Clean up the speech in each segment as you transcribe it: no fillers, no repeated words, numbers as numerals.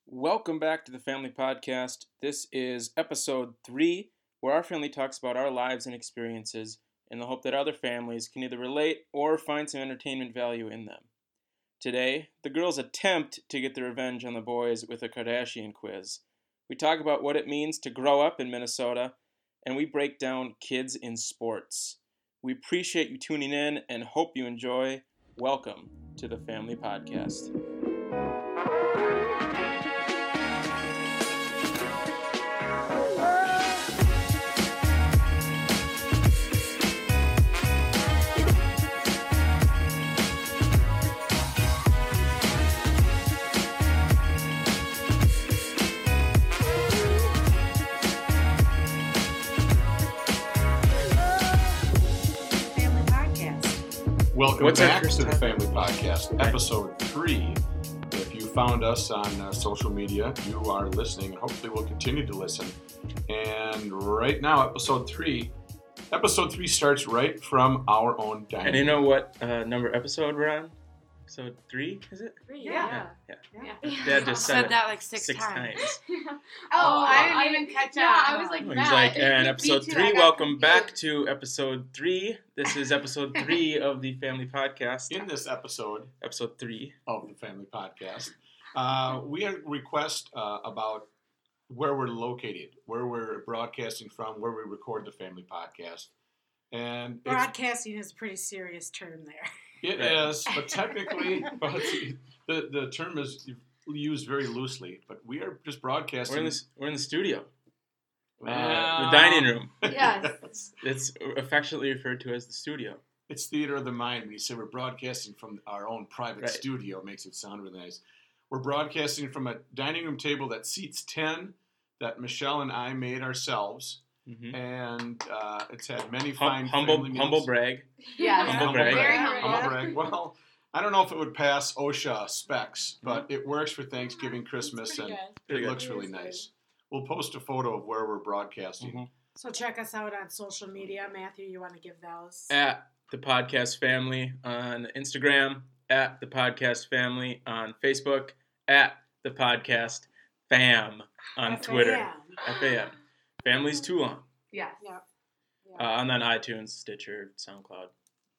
Welcome back to the Family Podcast. This is episode 3, where our family talks about our lives and experiences in the hope that other families can either relate or find some entertainment value in them. Today, the girls attempt to get their revenge on the boys with a Kardashian quiz. We talk about what it means to grow up in Minnesota, and we break down kids in sports. We appreciate you tuning in and hope you enjoy. Welcome to the Family Podcast. Welcome back to the Family Podcast, episode 3. If you found us on social media, you are listening, and hopefully will continue to listen. And right now, episode 3 starts right from our own dining room. And you know what number episode we're on? Episode 3, is it? 3, yeah. Dad just said that like six times. I didn't even catch up. Yeah, I was like, He's like, and episode 3, welcome back to episode 3. This is episode 3 of the Family Podcast. In this episode Episode 3 of the Family Podcast, we had a request about where we're located, where we're broadcasting from, where we record the Family Podcast. And broadcasting is a pretty serious term there. It is, but technically, the term is used very loosely. But we are just broadcasting. We're in the studio. The The dining room. Yes. It's affectionately referred to as the studio. It's theater of the mind. When you say we're broadcasting from our own private Right. studio, it makes it sound really nice. We're broadcasting from a dining room table that seats 10 that Michelle and I made ourselves. Mm-hmm. And it's had many fine family meals. Humble brag. Yeah. Humble brag. Very Humble humble. brag. Well, I don't know if it would pass OSHA specs, but it works for Thanksgiving, Christmas, and Pretty it good. looks really nice. We'll post a photo of where we're broadcasting. Mm-hmm. So check us out on social media. Matthew, you want to give those? At the Podcast Family on Instagram, at the Podcast Family on Facebook, at the Podcast Fam on Twitter. FAM. Family's too long. Yes. Yeah. And then iTunes, Stitcher, SoundCloud.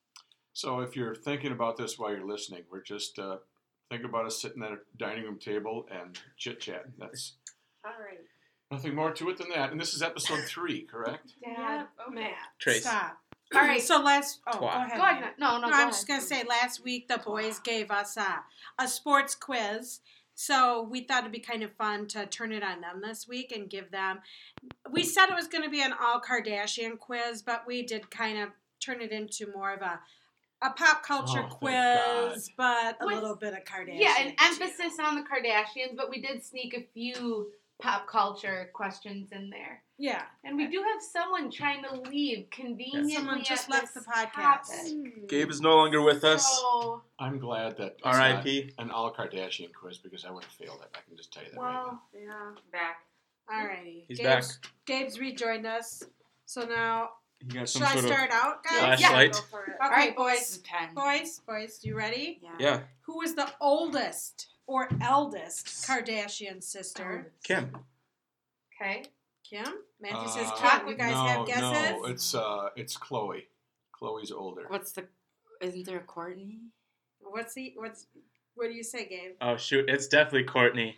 So if you're thinking about this while you're listening, we're just think about us sitting at a dining room table and chit-chatting. That's All right. nothing more to it than that. And this is episode 3, correct? Yeah. Matt. Trace. Stop. All right. So last. Oh, Twat. go ahead. Go ahead. Matt. No, No, go I'm ahead. just gonna say. Last week the boys gave us a sports quiz. So we thought it'd be kind of fun to turn it on them this week and give them. We said it was going to be an all Kardashian quiz, but we did kind of turn it into more of a pop culture Oh, thank quiz, but a With- little bit of Kardashian. Yeah, an too. emphasis on the Kardashians, but we did sneak a few pop culture questions in there. Yeah. And we do have someone trying to leave conveniently. Someone just at left this the podcast. topic. Gabe is no longer with us. So, I'm glad that it's R.I.P. not an all Kardashian quiz because I would have failed it. I can just tell you that right now. well, yeah. Back. All righty. He's back. Gabe's rejoined us. So now, You got should some I sort start out, guys? flashlight? Go for it. Okay, All right, boys. Boys, you ready? Yeah, Who is the oldest or eldest Kardashian sister? Kim. Okay. Kim? Matthew says Uh, Kim. You guys have guesses? No, it's Khloe. Khloe's older. Isn't there a Courtney? What do you say, Gabe? Oh, shoot. It's definitely Courtney.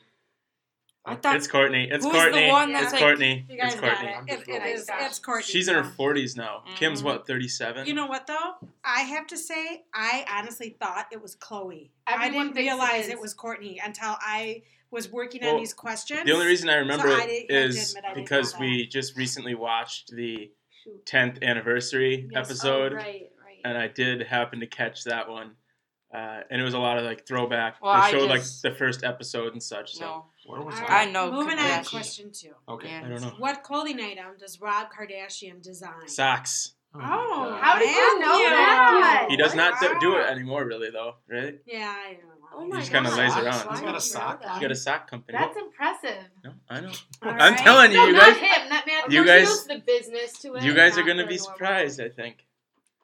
I thought It's Courtney. It's Who's Courtney. the one It's that's like- Courtney. You guys It's got Courtney. it. It's Courtney. She's in her now. 40s now. Kim's Mhm. what, 37? You know what, though? I have to say, I honestly thought it was Chloe. I Everyone didn't thinks it realize is. it was Courtney until I was working Well, on these questions. The only reason I remember So I it have to is admit I didn't because know that. we just recently watched the Shoot. 10th anniversary Yes. episode, Right. and I did happen to catch that one. And it was a lot of like throwback. Well, they I showed just- like the first episode and such. So No. Where was All that? right, I know Moving on Kardashian. to question 2. Okay. Yeah. I don't know. What clothing item does Rob Kardashian design? Socks. Oh, God. How did you know Matthew. that? He does not do it Wow. anymore, really, though, right? Yeah, I don't know. Oh He my just kinda God. lays Socks? around. He's got a sock. He's got a sock company. That's impressive. No, I know. All I'm right. telling you, No, you not guys, him. Not Matthew. You He guys- knows the business to it. you guys are not gonna the be normal. surprised. I think.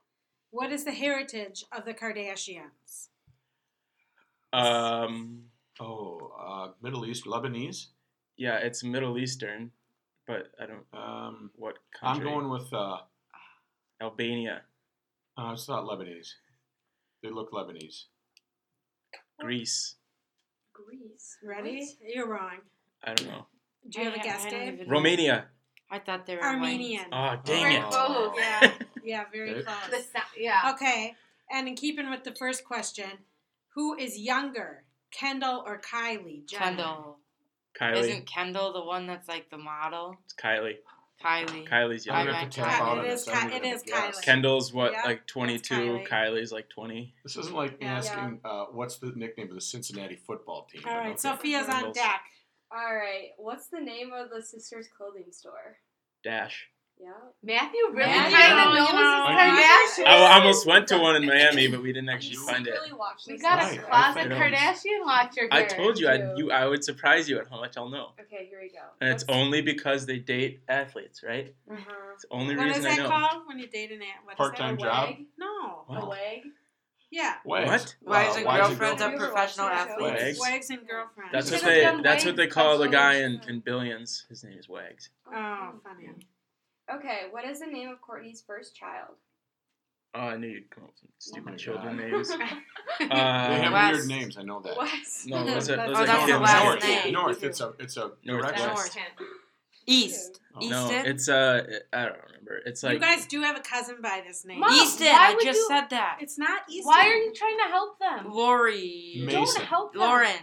What is the heritage of the Kardashians? Middle East, Lebanese. Yeah, it's Middle Eastern, but I don't what I'm country. going with. Albania, It's not Lebanese. They look Lebanese. Greece. Greece. Ready? You're wrong. I don't know. Do you have a guess, I don't Dave? even know. Romania. I thought they were Armenian. Oh, dang Very it. close. Yeah, yeah, very Okay. close. Yeah. Okay, and in keeping with the first question, who is younger, Kendall or Kylie Jenner? Kendall. Kylie. Isn't Kendall the one that's like the model? It's Kylie. Kylie. Kylie's I'm younger. gonna have to tap Kylie. out on It this. is I Ky- don't it even is guess. Kylie. Kendall's what, Yeah, like 22? Kylie. Kylie's like 20. This isn't like Yeah. asking what's the nickname of the Cincinnati football team. All right, Okay. Sophia's on Bengals. deck. All right. What's the name of the sisters' clothing store? Dash. Yeah. Matthew really Matthew, kind of you knows know, his Kardashians. I almost went to one in Miami, but we didn't actually You find it. secretly watched We this got one. a Right, closet I know. Kardashian watcher here. I told you True. I would surprise you at how much I'll know. Okay, here we go. And it's What's- only because they date athletes, right? Uh-huh. It's the only What is reason I that know. called when you date an ant? What is Part-time that? job. Wag? No. What? A wag? Yeah. Wags. What? Wives and Wives girlfriends Have of you ever professional watched that show? athletes. Wags? Wags and girlfriends. That's You what should've they done that's what Wags they call the guy special. in Billions. His name is Wags. Oh, funny. Okay, what is the name of Courtney's first child? Oh, I knew you'd come up with some stupid my children God. names. They Uh, have West. weird names. I know that. West. no, was it? Oh, Was Oh, it that's the Kim? last North. name. North. It's a North. direction. North. East. Oh. No, Easton? it's I don't remember. It's You like guys do have a cousin by this name. Mom, Easton. why I would just you- said that. It's not Easton. Why are you trying to help them? Lori. Mason. Don't help them. Lauren.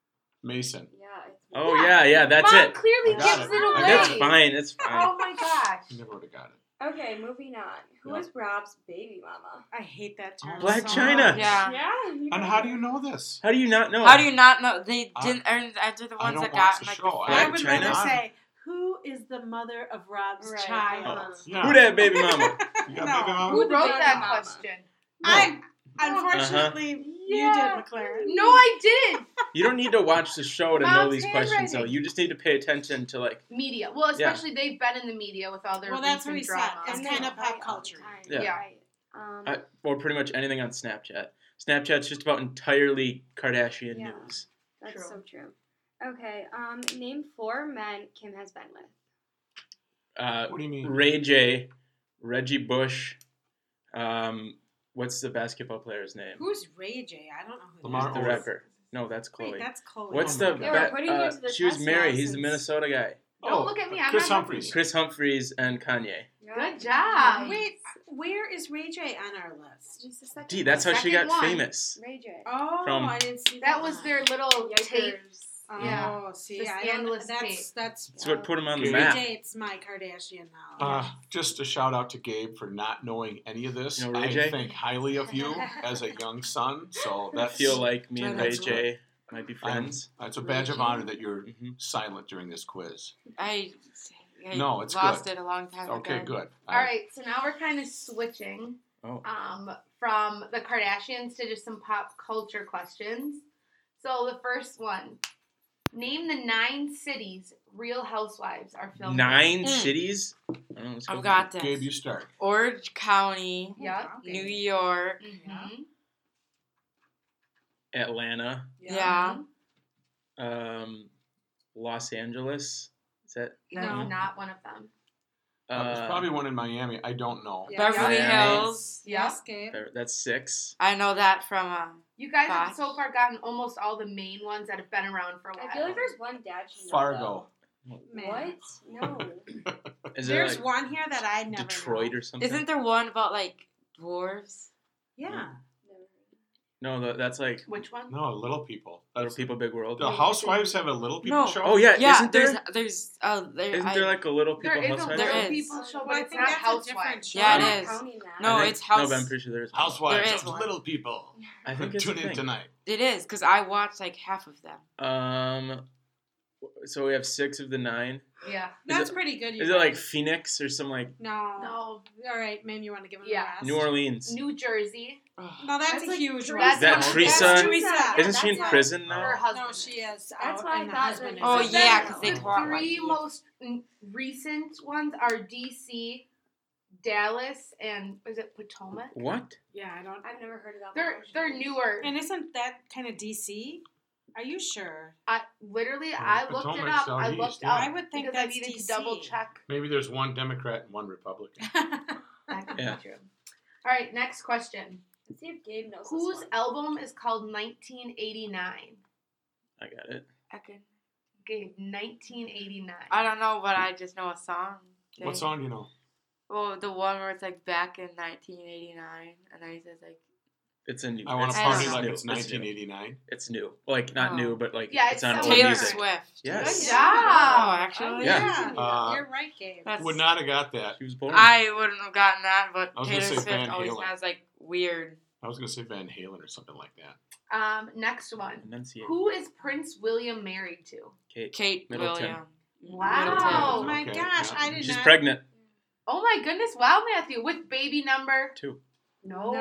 Mason. Yeah, it's oh yeah, that's Mom it. clearly I got gives it. it I away. got That's it. fine. It's fine. Oh my gosh. You never would have got it. Okay, moving on. Who Yeah. is Rob's baby mama? I hate that term. Black so China. much. Yeah. You And know how do that. you know this? How do you not know? How do you not know? They I- didn't earn. They're the I ones don't that watch got the like show. the I Black would China? rather say, who is the mother of Rob's Right. child? Yeah. Who that baby mama? You got No. baby mama? Who the wrote baby that mama? question? I, unfortunately, you Yeah. did, McLaren. No, I did. You don't need to watch the show to know Mom's these questions, though. handwriting. You just need to pay attention to like. Media. Well, especially they've been in the media with all their Well, that's what recent we said. drama. It's And kind they of pop fight all the culture. time. Yeah. Yeah. Right. Or pretty much anything on Snapchat. Snapchat's just about entirely Kardashian Yeah. news. That's True. so true. Okay, name 4 men Kim has been with. What do you mean? Ray J, Reggie Bush. What's the basketball player's name? Who's Ray J? I don't know who Lamar that The is. Odom. rapper. No, that's Chloe. Wait, that's Chloe. What's Oh the? my God. Yeah, we're putting you to the she was test married. now He's the since- Minnesota guy. Don't look at me. I'm Chris not Humphries. Chris Humphries and Kanye. Good job. Wait, where is Ray J on our list? Just a second. Gee, that's how she Second got one. famous. Ray J. Oh, From- I didn't see That was their little tape. Yikers. Oh, Yeah. see, The I don't. scandalous That's tape. that's. That's what put him on the Okay. map. Predates my Kardashian knowledge. Just a shout out to Gabe for not knowing any of this. You know Ray I J? think highly of you as a young son, so I that's feel like me and Ray That's J might be friends. it's a badge of honor that you're hmm silent during this quiz. I No, it's lost good. it a long time Okay, ago. good. All right, so now we're kind of switching Oh. from the Kardashians to just some pop culture questions. So the first one, name the 9 cities Real Housewives are filmed in. 9 Mm. cities. I don't know, let's go I've got this. Gabe, you start. Orange County, Yep. Okay. New York. Mhm. Atlanta, Yeah. Los Angeles. Is that No, not one of them. There's probably one in Miami. I don't know. Yeah. Beverly Miami. Hills. Yes, Gabe. that's 6. I know that from You guys have Gosh. so far gotten almost all the main ones that have been around for a while. I feel like there's one dad should know, Fargo. Man. What? No. Is There's it like one here that I never Detroit know. or something? Isn't there one about like dwarves? Yeah. No, that's like Which one? No, Little People. Little That's, People Big World. the Housewives have a Little People No. show? Oh yeah, Yeah, isn't there? there's Isn't there like a Little People There is a Housewives? There Little is. People show, Well, but I it's think not that's a different Housewives. show. Yeah, I'm it not is. counting that. No, I think- it's House. No, but I'm pretty sure there's one. Housewives There is of one. Little People. I think it's a Tune in thing. tonight. It is because I watched like half of them. So we have 6 of the 9. Yeah. That's pretty good. you Is it like guys. Phoenix or some like No. No. All right, maybe you want to give him Yeah. the rest. New Orleans? New Jersey. No, that's That's a like huge three- one. Is that That's Teresa? That's Teresa. Yeah, Isn't she in that's prison Her now? husband. No, she is. That's out, why I and the thought husband that- is Oh, out. yeah, The 'cause they caught like 3 most recent ones are DC, Dallas, and is it Potomac? What? Yeah, I don't. I've never heard of that. They're newer. And isn't that kind of DC? Are you sure? I looked it up. I looked up. I would think because I that's needed DC. to double check. Maybe there's one Democrat and one Republican. That could be true. All right, next question. Let's see if Gabe knows Whose this one. album is called 1989? I got it. Gabe, 1989. I don't know, but I just know a song. What song do you know? Well, the one where it's like back in 1989, and then he says like. It's a new. I want to I party don't like know. it's 1989. It's new. Like, not new, but like, Yeah, it's on old Taylor music. Swift. Yes. Good job. Oh, actually? Yeah. You're right, Gabe. That's- Would not have got that. She was born. I wouldn't have gotten that, but I was Taylor gonna say Swift Van always Halen. has like weird. I was going to say Van Halen or something like that. Next one. Enunciate. Who is Prince William married to? Kate Middleton. Williams. Wow. Oh my Okay, gosh, yeah. I did She's not. pregnant. Oh my goodness! Wow, Matthew, with baby number 2. No.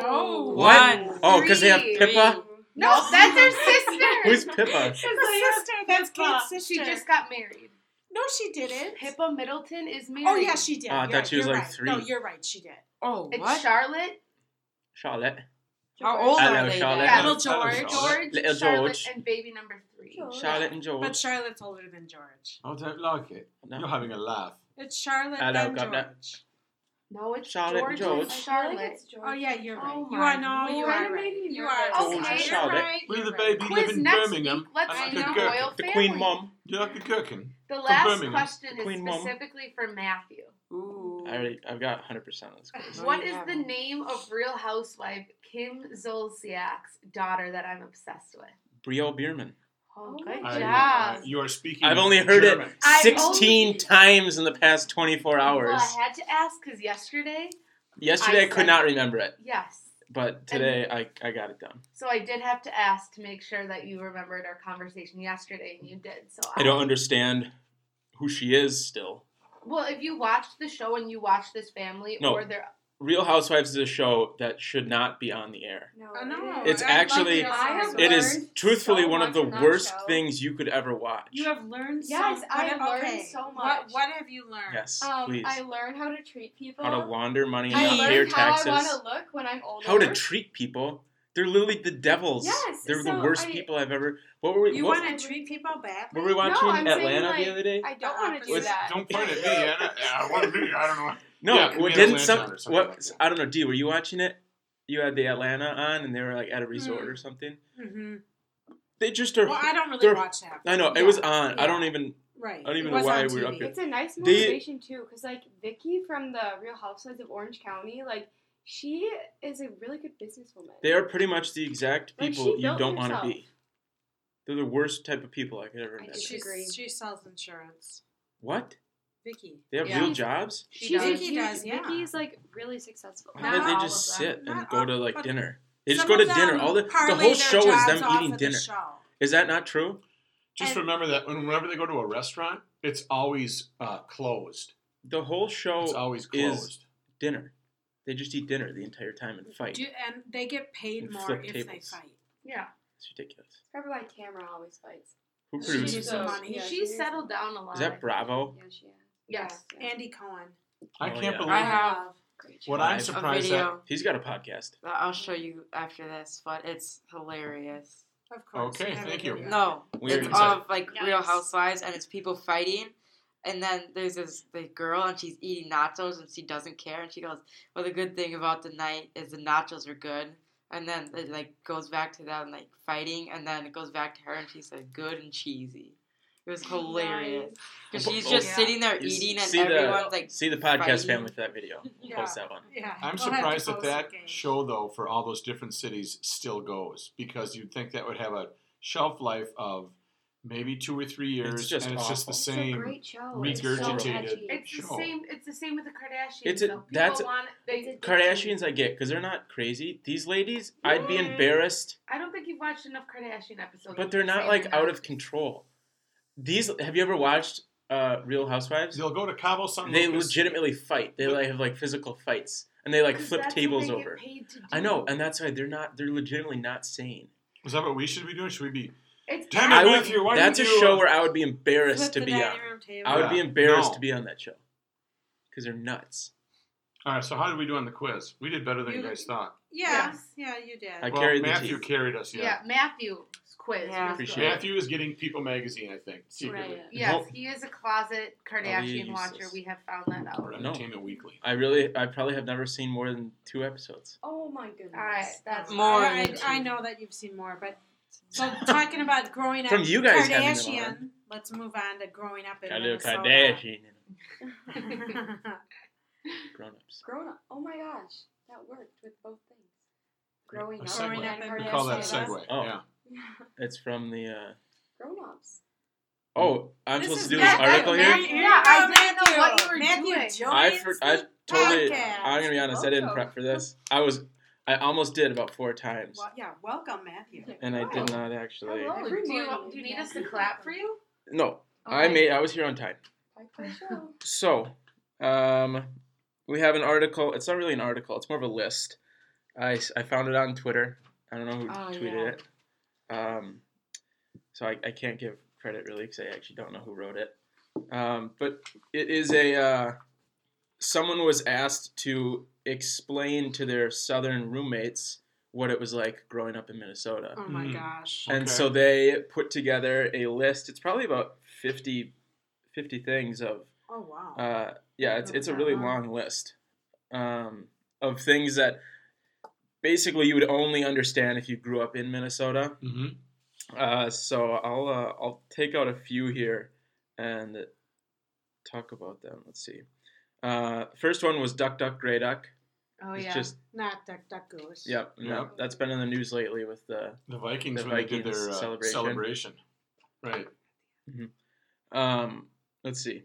One. Oh, because they have Three. Pippa. No, that's her sister. Who's Pippa? Her sister. That's Kate's sister. She just got married. No, she didn't. Pippa Middleton is married. Oh yeah, she did. Oh, I thought she was You're like right. 3. No, you're right. She did. Oh, It's what? Charlotte. Charlotte. How old Hello, are they? Charlotte. then? Yeah, Little Charlotte. George. George, Little Charlotte, George. and baby number 3. Charlotte and George. But Charlotte's older than George. I don't like it. No. You're having a laugh. It's Charlotte Hello, and Governor. George. No, it's Charlotte and George. George. and Charlotte. Oh yeah, you're right. Oh You my are no, you Lord. are right. You are George right. and You're Charlotte. right. We're You're the right. baby Quiz live in next Birmingham. week. Let's I like do a the gherkin. royal The family. Queen Mom. You like a gherkin? The last Birmingham. question is Queen Mom. specifically for Matthew. Ooh. I've got 100% of this quiz. Oh, What you is the haven't. name of Real Housewife Kim Zolciak's daughter that I'm obsessed with? Brio Bierman. Oh, Oh good my job. You are speaking. I've only heard German. it I've 16 only- times in the past 24 hours. Well, I had to ask because yesterday, Yesterday I could said- not remember it, yes. but today I got it done. So I did have to ask to make sure that you remembered our conversation yesterday, and you did. So I don't understand who she is still. Well, if you watched the show and you watched this family, No. or their Real Housewives is a show that should not be on the air. No, Oh, no. It's I love actually- Real I have Housewives. It is learned truthfully so one of much the from that worst show. things you could ever watch. You have learned Yes, so I learned okay. so much. What have you learned? Yes, I please. learned how to treat people. How to launder money, I not pay your learned how taxes. I want to look when I'm older. How to treat people. They're literally the devils. Yes, They're the so worst I- people I've ever. What were we? You what, want to treat people badly? were we watching I'm saying, Atlanta like, the other day? I don't want to do Was- that. Don't point at me. I want to be. I don't know. No, Yeah, what we had didn't Atlanta some? on or something What like that. I don't know. D, were you watching it? You had the Atlanta on, and they were like at a resort Hmm. or something. Mm-hmm. They just are. Well, I don't really they're- watch that. I know it Yeah. was on. I Yeah. don't even. Right. I don't even It know was why on we were up TV. here. It's a nice They- motivation too, because like Vicky from the Real Housewives of Orange County, like she is a really good businesswoman. They are pretty much the exact Like, people she you built don't want to herself. be. They're the worst type of people I could ever I imagine. disagree. She sells insurance. What? Vicky. They have Yeah. real jobs? She She's does. a Vicky huge- does, yeah. Vicky's like really successful. How did they all just of them. sit and Not go to all, like but dinner? They just Some go to of dinner. them All the parlay whole their show is jobs them off eating of the dinner. show. Is that not true? Just And- remember that whenever they go to a restaurant, it's always closed. The whole show It's always is closed. dinner. They just eat dinner the entire time and fight. And they get paid And more flip if tables. they fight. Yeah. It's ridiculous. Probably why Tamara always fights. Who She produces needs this? some money. Yeah, She's she settled down a lot. Is that Bravo? Yeah, she has. Yes. Yeah. Andy Cohen. I Oh, can't yeah. believe I have Great what show. I'm A surprised video. at. He's got a podcast. that I'll show you after this, but it's hilarious. Of course. Okay, we have a thank you. video. No, Weird. it's of like Yes. Real Housewives, and it's people fighting, and then there's the girl, and she's eating nachos, and she doesn't care, and she goes, "Well, the good thing about the night is the nachos are good," and then it like goes back to them like fighting, and then it goes back to her, and she said, "Good and cheesy." It was hilarious because she's just Yeah. sitting there You eating, and see everyone's like, See the podcast fighting. family for that video. We'll Yeah. post that one. Yeah. I'm We'll have to surprised that post that it, Gabe. show, though, for all those different cities, still goes because you'd think that would have a shelf life of maybe 2 or 3 years, It's just and it's just awful. the It's a same. great show. regurgitated- It's so edgy. It's the show. same. It's the same with the Kardashians. It's a- though. People that's- want they. Kardashians, I get because they're not crazy. These ladies, I'd be embarrassed, I don't think you've watched enough Kardashian episodes. but they're not Saying like they're out not. of control. These have you ever watched Real Housewives? They'll go to Cabo San They Lucas. legitimately fight. They like have like physical fights, and they like 'Cause flip that's tables what they over. Get paid to do. I know, and that's why they're not. They're legitimately not sane. Is that what we should be doing? Should we be? It's Damn it, I would. Matthew, why That's a didn't you, show where I would be embarrassed Flip to the be dining on. room table. I would be Yeah. embarrassed No. to be on that show because they're nuts. All right. So how did we do on the quiz? We did better than you You- guys thought. Yeah, you did. I carried the Matthew team. carried us, Yeah, Matthew's quiz. Yeah. was Appreciate good. it. Matthew is getting People Magazine, I think, secretly. Right. Yes, Nope. he is a closet Kardashian useless. watcher. We have found that out. Or No. Entertainment Weekly. I probably have never seen more than 2 episodes. Oh my goodness. Alright, that's More I, than I know that you've seen more, but so talking about growing up From you guys having them Kardashian, let's move on to growing up in Got a little Minnesota. Kardashian in them. Grown-ups. Grown up. Oh my gosh. That worked with both things. Growing A up. segue. Growing up in We call that a Minnesota. segue. Oh. Yeah. It's from the. Grown ups. Oh, I'm This supposed is to do this Matthew. article here. Matthew. Yeah, I didn't know what you were Matthew doing. joins I the totally. podcast. I'm gonna be honest. I didn't prep for this. I almost did about 4 times, Well, yeah, welcome, Matthew. and I did not actually. Hello. Every Do morning you need we us to have clap for you? No, Okay. I was here on time. Pie show. So, we have an article. It's not really an article. It's more of a list. I found it on Twitter. I don't know who tweeted it. So I can't give credit really because I actually don't know who wrote it. But it is someone was asked to explain to their southern roommates what it was like growing up in Minnesota. Oh my Mhm. gosh. And Okay. so they put together a list. It's probably about 50 things of Oh wow. it's a really long list of things that basically you would only understand if you grew up in Minnesota. Mm-hmm. So I'll take out a few here and talk about them. Let's see. First one was Duck Duck Grey Duck. Oh It's yeah. just Not Duck Duck Goose. no, Yep. that's been in the news lately with the The Vikings The when they did Vikings their celebration. celebration. Right. let's see.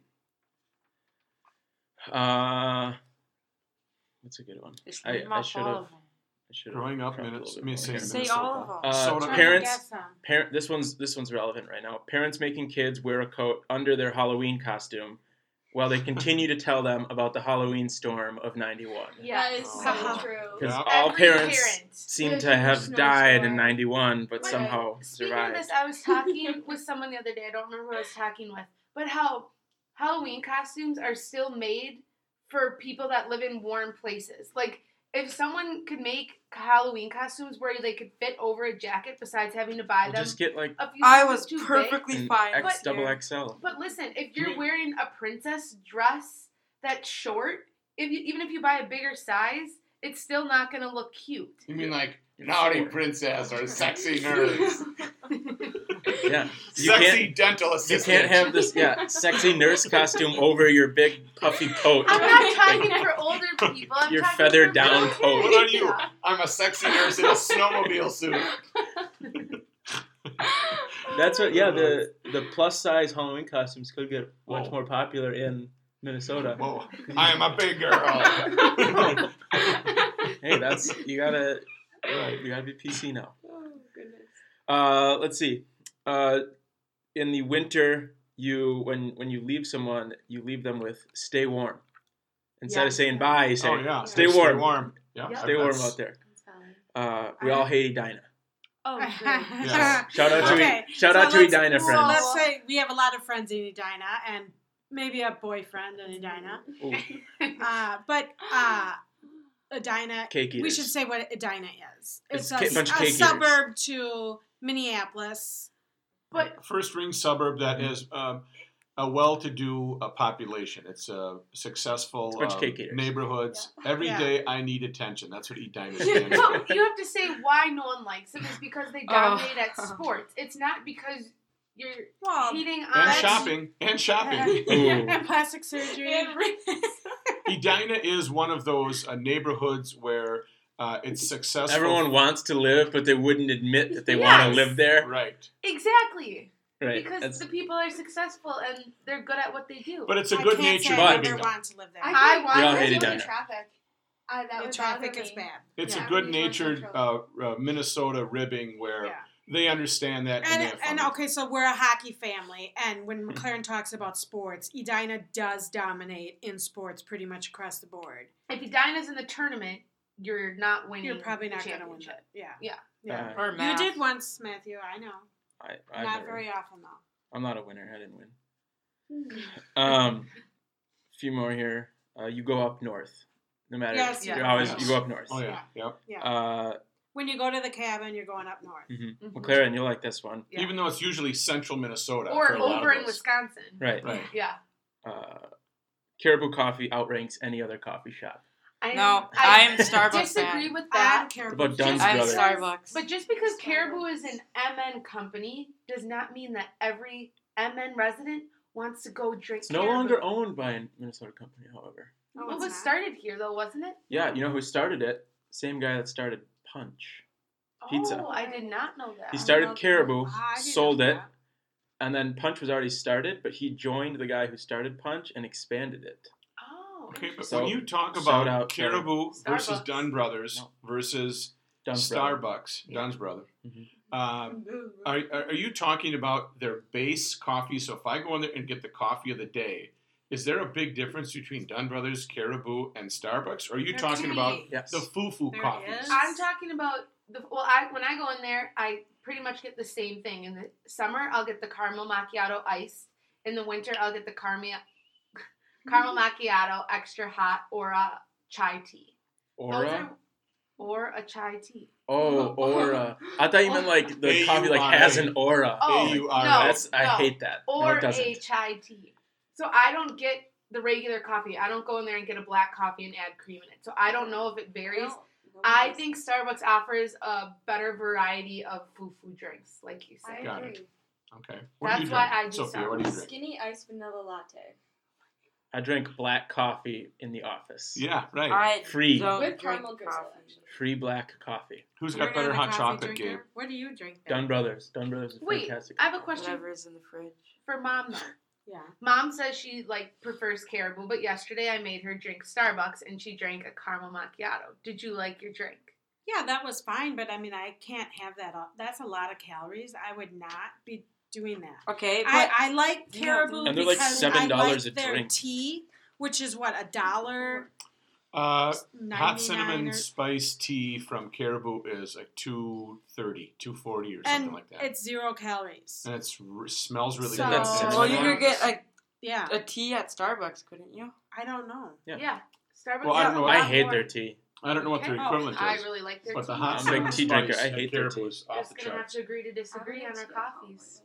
What's a good one? Just I name off should all have. of them. I should Growing up, prepped a little let bit me more say here. Say Minnesota. all of them. Soda. Trying to Parents- guess them. This one's relevant right now. Parents making kids wear a coat under their Halloween costume while they continue to tell them about the Halloween storm of '91. Yeah. That is Oh. so true. Because Yeah. all Every parents parent. seem There's to a have huge died in snowstorm. '91, but Right. somehow Speaking survived. of this, I was talking with someone the other day. I don't remember who I was talking with, but how Halloween costumes are still made for people that live in warm places. Like, if someone could make Halloween costumes where they could fit over a jacket besides having to buy We'll them just get like a few I sizes was too big. perfectly an fine. X with double your- XL. But listen, if You you're mean- wearing a princess dress that's short, even if you buy a bigger size, it's still not going to look cute. You mean like naughty princess or sexy nurse? Yeah, you Sexy dental You assistant. can't have this sexy nurse costume over your big puffy coat. I'm not talking for older people. I'm Your talking feathered for down little coat. kids. What are you? I'm a sexy nurse in a snowmobile suit. That's what. Yeah, the plus size Halloween costumes could get much Whoa. more popular in Minnesota. Whoa. I am a big girl. Hey, you gotta be PC now. Oh goodness. Let's see. In the winter, when you leave someone, you leave them with "stay warm." Instead Yeah. of saying bye, you say Oh yeah. "stay Hey, warm." Stay warm. Yeah. Yep. Stay warm That's- out there. That's valid. We all hate Edina. Oh, great. Yes. Shout out to Okay, shout so out to let's- Edina So friends. let's say we have a lot of friends in Edina and maybe a boyfriend in Edina. Ooh, But Edina, cake eaters. we should say what Edina is. It's It's a bunch of a cake eaters. suburb to Minneapolis. But First ring suburb that is a well-to-do population. It's a successful It's a bunch of cake eaters. neighborhoods. Every Yeah. day I need attention. That's what Edina stands for. But you have to say why no one likes them is because they dominate at sports. It's not because you're Well, hating on And shopping. And shopping. Ooh. and plastic surgery. Edina is one of those neighborhoods where it's successful. Everyone wants to live, but they wouldn't admit that they want to Yes. live there. Right. Exactly. Right. Because That's- the people are successful and they're good at what they do. But it's a I good can't say natured I living. never though. want to live there. I want We all to hate do Edina. it. Traffic. That The would traffic bother is me. bad. It's Yeah. a good natured Minnesota ribbing where Yeah. they understand that and they have And fun. okay, so we're a hockey family, and when McLaren talks about sports, Edina does dominate in sports pretty much across the board. If Edina's in the tournament, you're not winning. You're probably not the going to win championship. it. Yeah. Yeah. Yeah. Or You math. did once, Matthew. I know. I Not never- very often though. I'm not a winner. I didn't win. Hmm. A few more here. You go up north. No matter. Yes, You're yes. always Yes. you go up north. Oh yeah, yep. When you go to the cabin, you're going up north. Mm-hmm. Well, Clara, and you'll like this one. Yeah. Even though it's usually central Minnesota. Or for a lot over of in those. Wisconsin. Right. Right. Yeah. Caribou Coffee outranks any other coffee shop. No, I'm Starbucks disagree fan. with I that. don't care What about Dunn's I'm Brothers? Starbucks. But just because Caribou is an MN company does not mean that every MN resident wants to go drink It's no Caribou. longer owned by a Minnesota company, however. No, It it's was not. started here, though, wasn't it? Yeah, you know who started it? Same guy that started Punch. Pizza. Oh, I did not know that. He started love Caribou, that. I didn't sold know it, that. and then Punch was already started, but he joined the guy who started Punch and expanded it. Oh. Okay, but So, when you talk shout about out to Caribou versus Starbucks. Dunn Brothers No. versus Dunn's brother. Starbucks, Yeah. Dunn's brother, Mhm. are you talking about their base coffee? So if I go in there and get the coffee of the day, is there a big difference between Dunn Brothers, Caribou, and Starbucks? Or are you There talking can about be. Yes. the foo-foo There coffees? is. I'm talking about when I go in there, I pretty much get the same thing. In the summer, I'll get the caramel macchiato iced. In the winter, I'll get the caramel macchiato extra hot or a chai tea. Those Aura? are- or a chai tea. Oh, aura. I thought you meant like the coffee like A-U-R-A. has an aura. Oh, A-U-R-A. no, That's I no. hate that. No, Or it doesn't. a chai tea. So I don't get the regular coffee. I don't go in there and get a black coffee and add cream in it. So I don't know if it varies. I think Starbucks offers a better variety of foo-foo drinks, like you said. I Got agree. Okay. What do you That's why drink? I do Sophia, what do you drink? Skinny iced vanilla latte. I drink black coffee in the office. Yeah, right. I Free. don't With drink caramel drizzle, coffee. actually. Free black coffee. Who's You're got better not a hot coffee chocolate, drinker? Gabe? What do you drink then? Dunn Brothers. Dunn Brothers is Wait, fantastic. I have a question Whatever's in the fridge. for Mom, though. Yeah. Mom says she, prefers Caribou, but yesterday I made her drink Starbucks, and she drank a caramel macchiato. Did you like your drink? Yeah, that was fine, but I mean, I can't have that. That's a lot of calories. I would not be doing that. Okay, but I like Caribou And they're like because $7 I like a their drink. tea, which is what, $1.99 Hot cinnamon or spice tea from Caribou is like $2.30, $2.40 or something and like that. it's 0 calories. And smells really So- good. That's well, you cinnamon. could get Yeah, a tea at Starbucks, couldn't you? I don't know. Yeah. Starbucks. Well, I don't has a know. lot I hate more. their tea. I don't know what their Okay. equivalent I is. really like their But the tea. hot I'm a big cinnamon tea drinker. spice I at hate their Caribou tea. is off Just the gonna have charts. to agree to disagree on our coffees.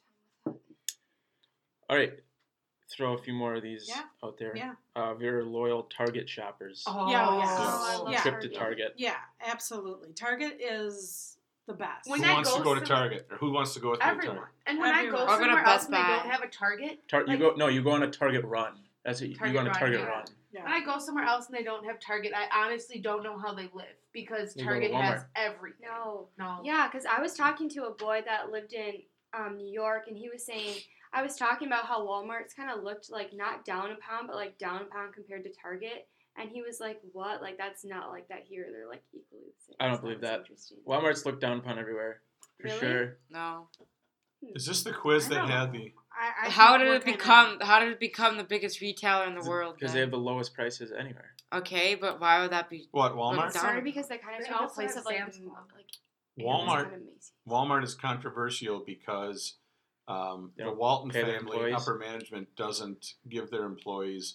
All right. Throw a few more of these Yeah. out there. Yeah. Very loyal Target shoppers. Oh, Yeah, oh, yes. yes. Oh, I love Yeah. Trip to Target. Yeah, absolutely. Target is the best. When Who I wants to go go to somewhere- Target? Or who wants to go with me to Everyone. Target? And when I Everyone. go I'll go to somewhere Best else and they Buy. don't have a Target, You go on a Target run. That's what you Target go on a run, Target yeah. run. Yeah. when I go somewhere else and they don't have Target, I honestly don't know how they live because You go to Target has Walmart. everything. No. No. Yeah, because I was talking to a boy that lived in New York, and he was saying, I was talking about how Walmart's kind of looked like not down a pound, but like down a pound compared to Target. And he was like, what? Like, that's not like that here. They're like equally the same. I don't So believe was that. interesting. Walmart's looked down upon everywhere. For Really? sure. No. Is this the quiz I that don't had know. the... I How think did we're it kinda- become? How did it become the biggest retailer in the world? Because then? they have the lowest prices anywhere. Okay, but why would that be? What, It Walmart? down. started because they kind of They took the also place have of like Sam's Club. Walmart. Amazon and Macy's. Walmart is controversial because They the don't Walton pay their family, employees. upper management, doesn't give their employees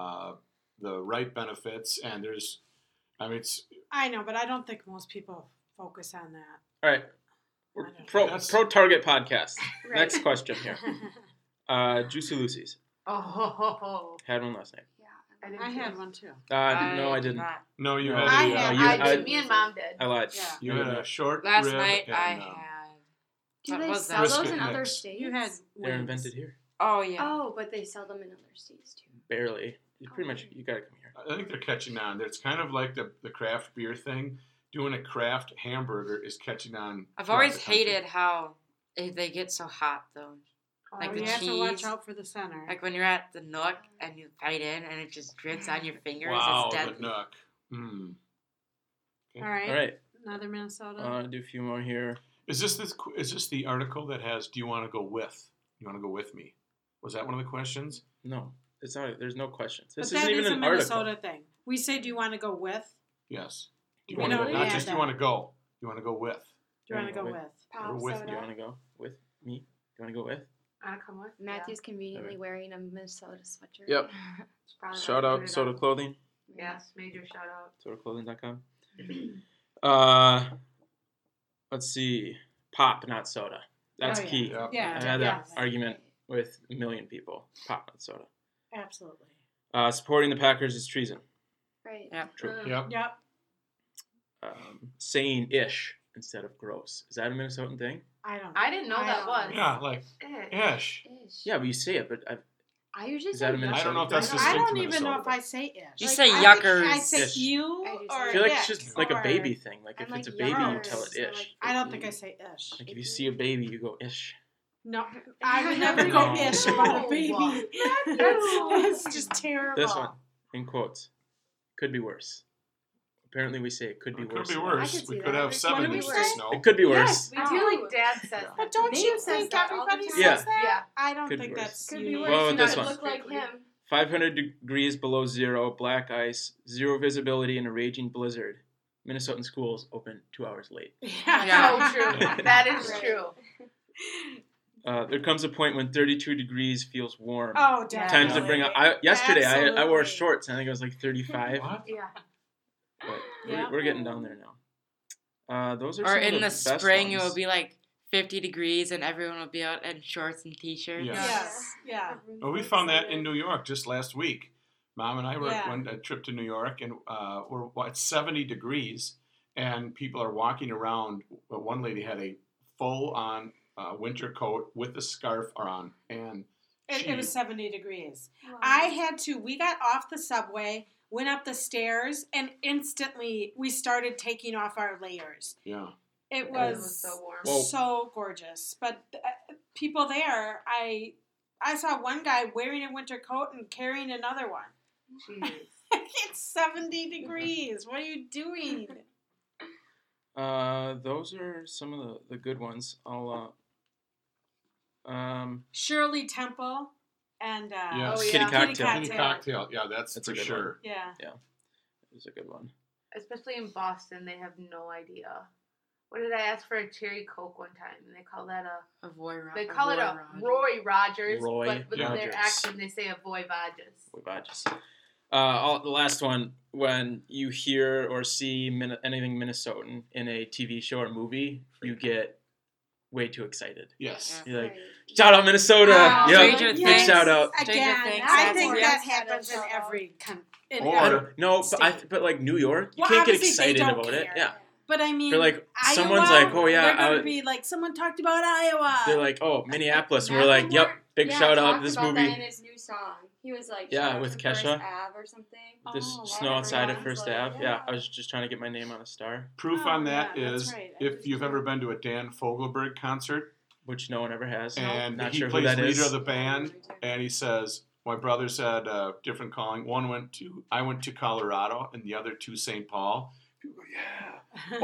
the right benefits, and there's, I mean, it's I know, but I don't think most people focus on that. All right. I don't Pro That's- Target podcast. Right. Next question here. Juicy Lucy's. Oh, Had one last night. Yeah. didn't I do had it. one too. No, I did didn't. not. no, you No. had I a, had- you- I I- did. Me and Mom did. I lied. Yeah. you had a short Last rib night and, I had. Do What they was sell that? those Brisket in other mix. states? You had They're wings. invented here. Oh yeah. Oh, but they sell them in other states too. Barely. You pretty much you gotta come here. I think they're catching on. It's kind of like the craft beer thing. Doing a craft hamburger is catching on. I've throughout always the country. hated how they get so hot though. Like Oh, the you have to watch cheese. out for the center. Like when you're at the Nook and you bite in and it just drips on your fingers. Wow, It's the deadly. Nook. Mm. All right. All right. Another Minnesota. Do a few more here. Is this the article that has? Do you want to go with? You want to go with me? Was that one of the questions? No, it's not. There's no questions. This but that isn't even is a an Minnesota article. thing. We say, do you want to go with? Yes. Do you We want to don't go? Not add just do you that. want to go. You want to go with? Do you want to go With- with? Pop with soda. Do you want to go with me? Do you want to go with? I come with. Matthew's conveniently Alright. wearing a Minnesota sweatshirt. Yep. It's probably Shout not out good Soda enough. Clothing. Yes, major shout out. SodaClothing.com. Let's see. Pop, not soda. That's Oh, yeah. key. Yeah. I've had that Yes. argument with a million people. Pop, not soda. Absolutely. Supporting the Packers is treason. Right. Yeah. True. Yep. Yep. Saying ish instead of gross. Is that a Minnesotan thing? I didn't know that was. Yeah, like ish. Yeah, but you say it, but I usually Is say that a yuck. Minnesota I don't know if that's thing? distinct I don't to even Minnesota, know if but- I say ish. You Like, say I yuckers. say Ish. you I do say or I feel like ish, it's just like a or- baby thing. Like I'm if it's a like, baby, you yuckers. tell it I'm ish. like, I don't think I say ish. Like if you see a baby, you go ish. No, I would never go No. ish about a baby. No. It's just terrible. This one, in quotes, could be worse. Apparently, we say it could be It worse. could be I worse. could We see could that. have What 7 do we inches of say? snow. It could be worse. Yes, we do. Like Dad says that. But don't Nate you says think that all the everybody time. Yeah. says that? Yeah. I don't Could be think worse. that's Could be unique. worse. Well, You this gotta one. look like him. 500 degrees below zero, black ice, zero visibility, and a raging blizzard. Minnesotan schools open 2 hours late. Yeah. So true. That is Right. true. There comes a point when 32 degrees feels warm. Oh, Yeah. Times to bring up. Yesterday, I wore Absolutely. shorts. I think it was like 35. What? Yeah. But Yeah. we're getting down there now. Those are Or some of in the best spring, it ones. will be like 50 degrees and everyone will be out in shorts and t-shirts. Yeah. Yes. Yeah. Well, we found that in New York just last week. Mom and I Yeah. went a trip to New York, and it's 70 degrees, and people are walking around. But one lady had a full-on winter coat with a scarf on, and It was 70 degrees. Wow. We got off the subway, went up the stairs, and instantly we started taking off our layers. yeah, It It was, was so warm. Well- so gorgeous. But people there, I saw one guy wearing a winter coat and carrying another one. Jeez. It's 70 degrees. What are you doing? Those are some of the good ones. Shirley Temple and Yes. Oh, Kitty yeah. Cocktail. Kitty cocktail. Yeah, that's That's for a good sure. Yeah. It was a good one. Especially in Boston, they have no idea. What did I ask for a cherry Coke one time? And they call that they call it a Roy Rogers, Roy but with Rogers. their accent they say a Voy Vages. Boy, badges. The last one, when you hear or see anything Minnesotan in a TV show or movie, you get way too excited. Yes. Yeah. You're like, shout out Minnesota! Wow. Yep. Stranger Big Things. shout out. Again, Things, I that's think one. that Yeah. happens in every country. Or- No, State. but like New York, you Well, can't get obviously, they excited don't about it. care. Yeah. But I mean, They're like, Iowa, someone's like, oh, yeah, they're going I- to be like, someone talked about Iowa. They're like, oh, Minneapolis. And we're like, yep, big shout out talked this about movie. That in his new song. He was like, Yeah, shout out with to First Kesha. Ave or something. This Oh, snow wow. outside Yeah. of First Like, Ave. Yeah, yeah. I was just trying to get my name on a star, Proof Oh, on that yeah, is that's right. I if just you've did. ever been to a Dan Fogelberg concert, which no one ever has. and Not he sure who plays that leader is. of the band, and he says, my brother said different calling. I went to Colorado, and the other to St. Paul. People go, yeah.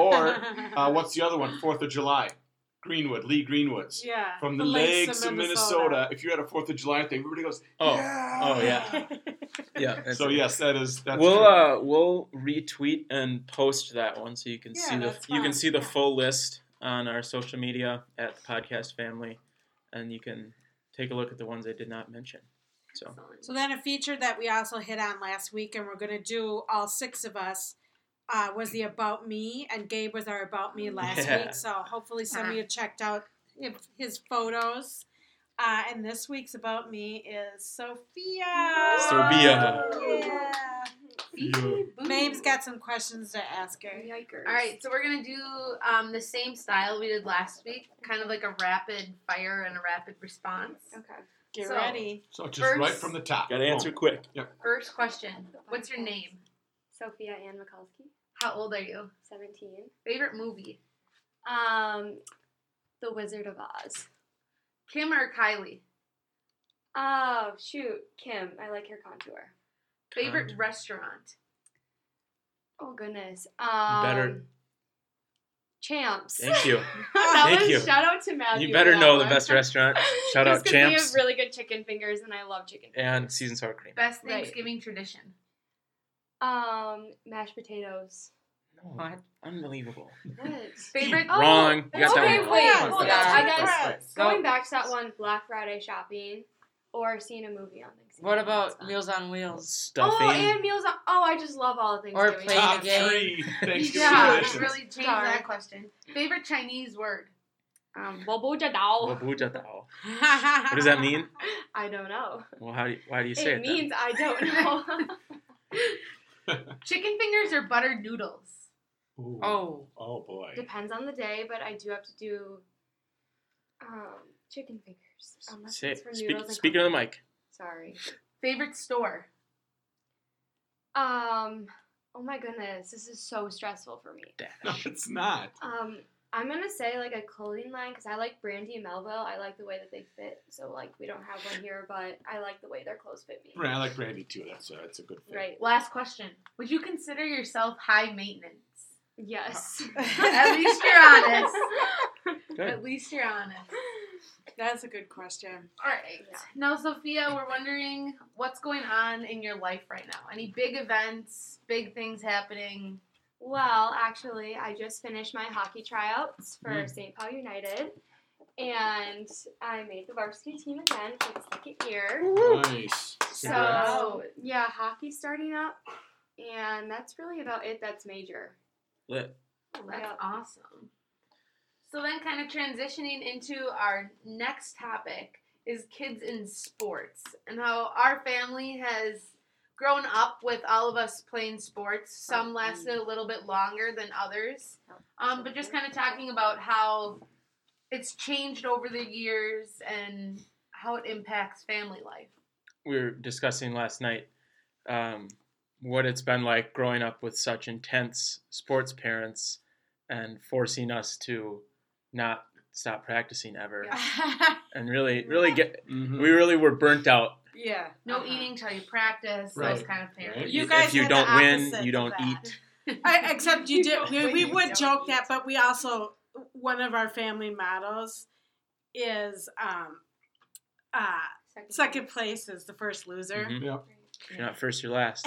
Or what's the other one? 4th of July, Greenwood, Lee Greenwoods. yeah, From the lakes of Minnesota. If you're at a 4th of July thing, everybody goes, Oh. yeah. Oh, yeah. Yeah. that's So it. yes, that's We'll retweet and post that one so you can Yeah, see that's you can fun. see the full list on our social media at the Podcast Family, and you can take a look at the ones I did not mention. So So then a feature that we also hit on last week, and we're going to do all 6 of us, was the About Me, and Gabe was our About Me last Yeah. week. So hopefully some of you checked out his photos. And this week's About Me is Sophia. Sophia. Yeah. Boo. Babe's got some questions to ask her. Yikers. All right, so we're gonna do the same style we did last week, kind of like a rapid fire and a rapid response. Okay. Get So- ready. So just First- right from the top. gotta answer Boom. quick. First question: what's your name? Sophia Ann Mikulski, How old are you? 17. Favorite movie? The Wizard of Oz. Kim or Kylie? Oh, shoot. Kim. I like her contour. Favorite restaurant? Oh, goodness. better- Champs. Thank you. That Thank was- you. Shout out to Matthew. You better for that know the one. best restaurant. Shout out Just 'cause they Champs have really good chicken fingers, and I love chicken fingers. and seasoned sour cream. Best Right. Thanksgiving tradition? Mashed potatoes. What? Unbelievable. What? Favorite? Wrong. You got Okay, that one. wait. Yes, Hold on. yes, I guess yes. going back to that one, Black Friday shopping. or seeing a movie on Thanksgiving. What That's about fun. Meals on Wheels? Stuffing. Oh, and meals on. Oh, I just love all of Or Thanksgiving. playing Top a game. 3 Thanksgiving Yeah, traditions. really change Darn. that question. Favorite Chinese word? Bobo jadao. What does that mean? I don't know. Well, why do you say it It means I don't know. Chicken fingers or buttered noodles? Ooh. Oh. Oh boy. Depends on the day, but I do have to do chicken fingers. Unless Say it's it. for noodles and Speak into the mic. Sorry. Favorite store? Oh my goodness, this is so stressful for me. No, it's not. I'm gonna say like a clothing line because I like Brandy and Melville. I like the way that they fit. So like we don't have one here, but I like the way their clothes fit me. I like Brandy too. That's a good fit. Right. Last question. Would you consider yourself high maintenance? Yes. At least you're honest. Good. At least you're honest. That's a good question. All right. Yeah. Now, Sophia, we're wondering what's going on in your life right now. Any big events, big things happening? Well, actually, I just finished my hockey tryouts for Mm. St. Paul United, and I made the varsity team again for the second year. Nice. So, Congrats. yeah, hockey's starting up, and that's really about it. That's major. Lit. Well, that's Yep. awesome. So then kind of transitioning into our next topic is kids in sports and how our family has grown up with all of us playing sports. Some lasted a little bit longer than others. But just kind of talking about how it's changed over the years and how it impacts family life. We were discussing last night what it's been like growing up with such intense sports parents and forcing us to not stop practicing ever. And really get Mhm. we really were burnt out. Yeah. No eating till you practice, those Right. kind of parents. Right. You guys if you had the don't win, opposite you of don't that. eat. Except you did. We You would don't joke eat. that, but we also, one of our family mottos is second place is the first loser. Mhm. Yep. If you're not first, you're last.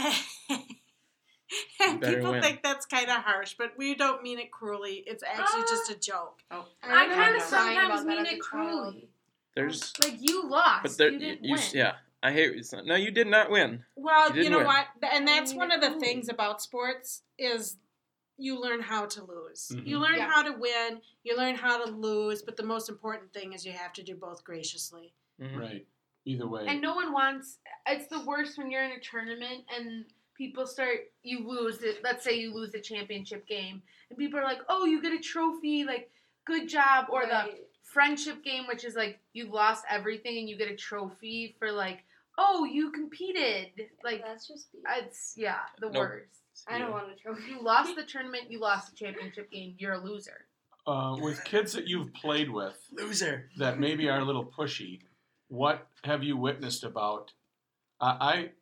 And better people win. think that's kind of harsh, but we don't mean it cruelly. It's actually just a joke. Oh. I remember kind of crying sometimes about that mean as a it child. cruelly. There's Like, you lost. but there you didn't you win. yeah. I hate it's not, no, you did not win. Well, You you didn't know win. what? And that's mean one it of the cruelly. things about sports is you learn how to lose. Mhm. You learn Yeah. how to win, you learn how to lose, but the most important thing is you have to do both graciously. Mhm. Right. Either way. And no one wants. It's the worst when you're in a tournament and people start. You lose it. Let's say you lose the championship game, and people are like, "Oh, you get a trophy. Like, good job." Or the Right. friendship game, which is like you've lost everything and you get a trophy for like, "Oh, you competed." Like, That's just BS. it's the Nope. worst. I don't want a trophy. You lost the tournament. You lost the championship game. You're a loser. With kids that you've played with Loser. that maybe are a little pushy, what have you witnessed about? I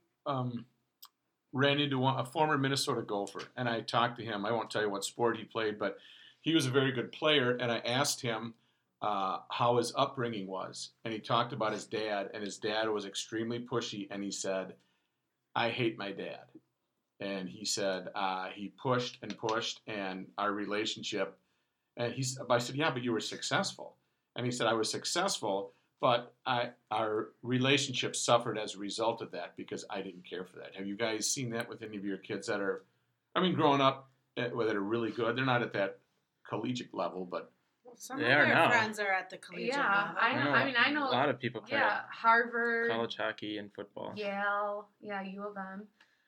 ran into a former Minnesota Gopher, and I talked to him. I won't tell you what sport he played, but he was a very good player, and I asked him how his upbringing was, and he talked about his dad, and his dad was extremely pushy, and he said, "I hate my dad." And he said he pushed and pushed, and our relationship. And I said, "Yeah, but you were successful." And he said, "I was successful, but our relationship suffered as a result of that because I didn't care for that." Have you guys seen that with any of your kids that are, growing up that are really good? They're not at that collegiate level, but Some They of are their now. friends are at the collegiate Yeah, level. I know. a lot of people play Yeah, Harvard, college hockey and football. Yale, U of M.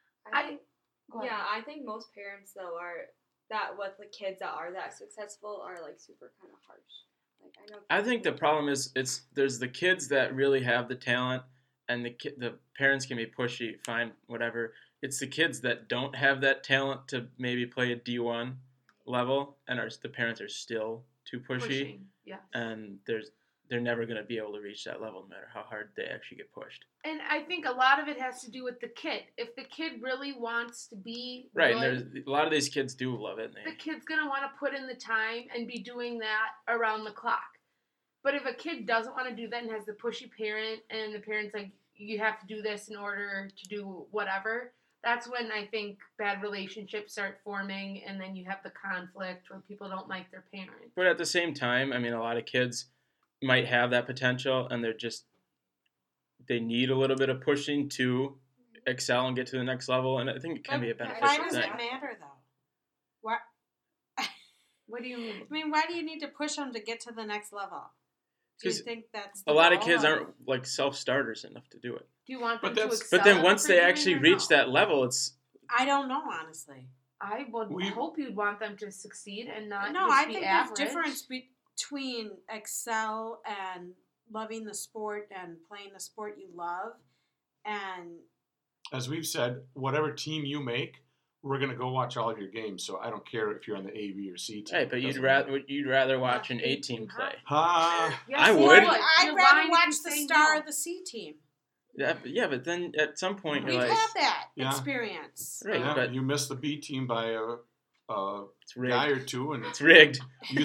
Go ahead. Yeah, I think most parents though are that with the kids that are that successful are like super kind of harsh. Like I know. I think the problem is there's the kids that really have the talent, and the parents can be pushy, fine, whatever. It's the kids that don't have that talent to maybe play a D1 level, and the parents are still too pushy, Pushing, yes. and they're never going to be able to reach that level no matter how hard they actually get pushed. And I think a lot of it has to do with the kid. If the kid really wants to be Right, good, and there's a lot of these kids do love it. And the kid's gonna want to put in the time and be doing that around the clock. But if a kid doesn't want to do that and has the pushy parent, and the parent's like, "You have to do this in order to do whatever," that's when I think bad relationships start forming, and then you have the conflict where people don't like their parent. But at the same time, I mean, a lot of kids might have that potential, and they need a little bit of pushing to excel and get to the next level, and I think it can be a Why beneficial does thing. it matter, though? Why? What do you mean? I mean, why do you need to push them to get to the next level? Do you 'Cause think that's A lot of goal, kids or- aren't like self-starters enough to do it. Do you want them But to that's- excel? But then in once what they they're actually doing or reach no? that level, it's I don't know, honestly. I would hope you'd want them to succeed and not No, just I be think average. there's difference between excel and loving the sport and playing the sport you love, and As we've said, whatever team you make, we're going to go watch all of your games. So I don't care if you're on the A, B, or C team. hey, but Doesn't matter. you'd rather watch an A team play. Yes, I you would. I'd You're rather lying if watch you the say star no. of the C team. Yeah, but then at some point We've you're like, had that Yeah. experience. right, Yeah, but you missed the B team by a it's rigged. guy or two, and It's rigged. you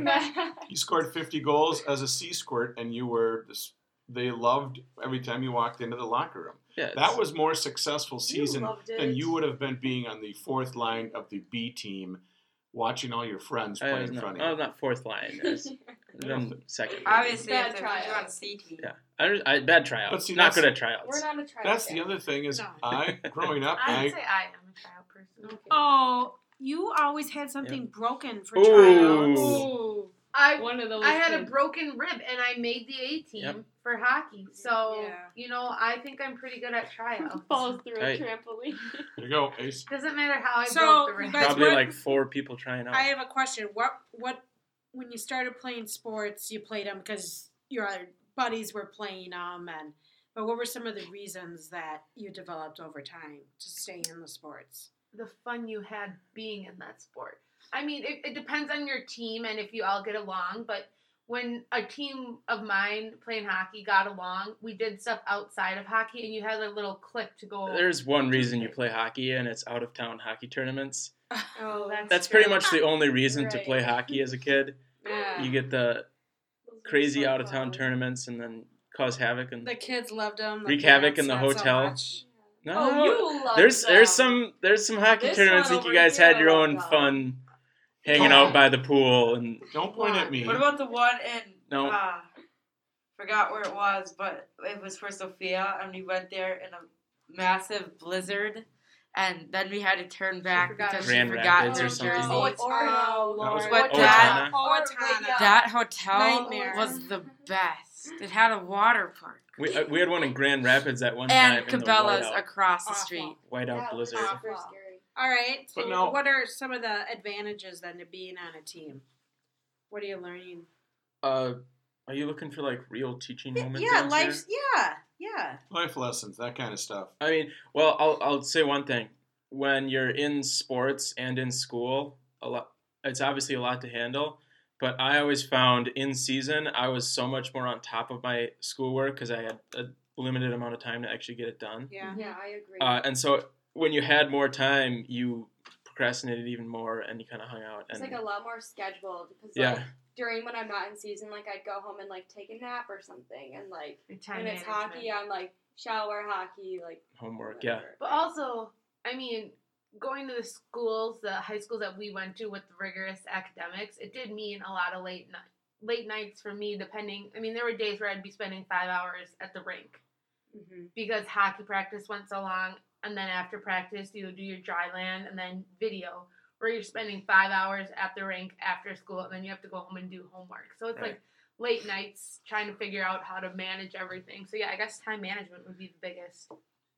scored 50 goals as a C squirt, and you were this. They loved every time you walked into the locker room. Yeah, That was more successful season loved than it. you would have been being on the fourth line of the B team, watching all your friends play in front I of was you. not fourth line. I was second. Obviously, Bad if you're on tryouts. C team. Yeah, I bad tryouts. But see, not that's- good at tryouts. We're not a tryout. That's the family. other thing is No. growing up, I'd say I am a tryout person. Okay. Oh, you always had something broken for Ooh. tryouts. Ooh, I one of those. I had a kids. broken rib and I made the A team Yep. for hockey. So, Yeah. I think I'm pretty good at tryouts. Falls through Hey. a trampoline. there you go, Ace. Doesn't matter how I So, broke the you rib. guys Probably what- like 4 people trying out. I have a question. What when you started playing sports, you played them because your buddies were playing them, but what were some of the reasons that you developed over time to stay in the sports? The fun you had being in that sport. I mean, it depends on your team and if you all get along, but when a team of mine playing hockey got along, we did stuff outside of hockey, and you had a little clique to go. There's one reason you play hockey, and it's out-of-town hockey tournaments. Oh, That's pretty true. much the only reason to Right. play hockey as a kid. Yeah. You get the Those are crazy so out-of-town fun. tournaments and then cause havoc. And The kids loved them. Wreak havoc in the hotel. no, Oh, you love there's them. some hockey This tournaments. I one think you over guys had here your I own love. fun hanging Oh. out by the pool and Don't point at me. What about the one in? No. Forgot where it was, but it was for Sophia, and we went there in a massive blizzard, and then we had to turn back forgot because Grand she forgot Rapids her or something. jersey. Oh, it's Oh, That was Lord. But Owatonna. that Owatonna. that hotel Nightmare. was the best. It had a water park we had one in Grand Rapids at one time and in the Cabela's whiteout, across the Awful. street. whiteout blizzard. Super scary. All right. But So no. what are some of the advantages then to being on a team? What are you learning? Are you looking for like real teaching moments? Yeah, out life's there? yeah. Life lessons, that kind of stuff. I mean, well, I'll say one thing. When you're in sports and in school, it's obviously a lot to handle. But I always found in season, I was so much more on top of my schoolwork because I had a limited amount of time to actually get it done. Yeah. Yeah, I agree. And so when you had more time, you procrastinated even more and you kind of hung out. It's And like a lot more scheduled because yeah, like during when I'm not in season, like I'd go home and like take a nap or something, and like Time when it's management. hockey, I'm like shower hockey, like homework. Yeah, whatever. But also, I mean, going to the schools, the high schools that we went to with rigorous academics, it did mean a lot of late nights for me. Depending, I mean, there were days where I'd be spending 5 hours at the rink because hockey practice went so long, and then after practice you do your dry land and then video, where you're spending 5 hours at the rink after school, and then you have to go home and do homework. So it's Right. like late nights trying to figure out how to manage everything. So yeah, I guess time management would be the biggest.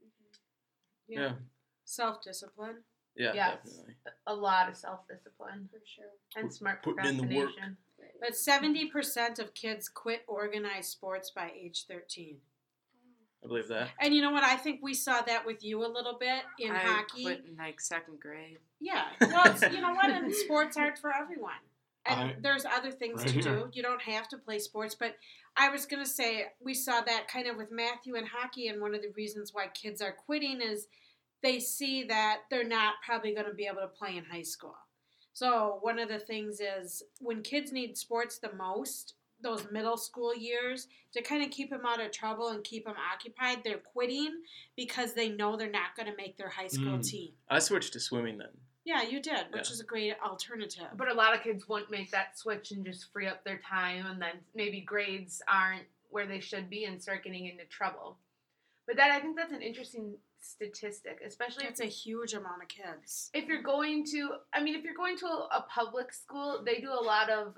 yeah, Self-discipline. yeah, Yes. definitely. A lot of self-discipline For sure. and smart Putting in the work. procrastination. But 70% of kids quit organized sports by age 13. I believe that. And you know what? I think we saw that with you a little bit in I hockey. quit in like second grade. Yeah. Well, you know what? And sports aren't for everyone. And I- there's other things right to here. do. You don't have to play sports. But I was going to say, we saw that kind of with Matthew in hockey. And one of the reasons why kids are quitting is they see that they're not probably going to be able to play in high school. So one of the things is when kids need sports the most, those middle school years, to kind of keep them out of trouble and keep them occupied, they're quitting because they know they're not going to make their high school team. I switched to swimming then. Yeah, you did, which Yeah. is a great alternative. But a lot of kids wouldn't make that switch and just free up their time, and then maybe grades aren't where they should be and start getting into trouble. But I think that's an interesting statistic, especially It's a huge amount of kids. if you're going to, a public school, they do a lot of,